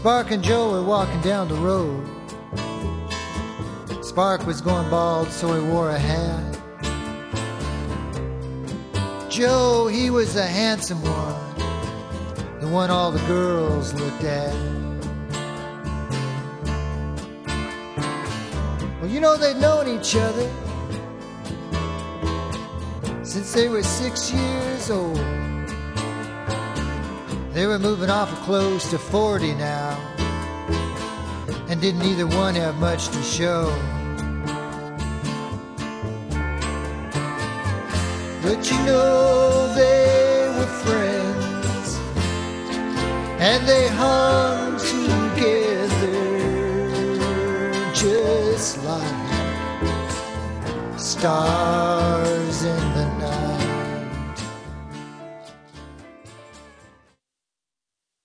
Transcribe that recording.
Spark and Joe were walking down the road. Spark was going bald, so he wore a hat. Joe, he was the handsome one, the one all the girls looked at. Well, you know, they'd known each other since they were 6 years old. They were moving awful close to 40 now, and didn't either one have much to show. But you know, they were friends, and they hung together just like stars in the night.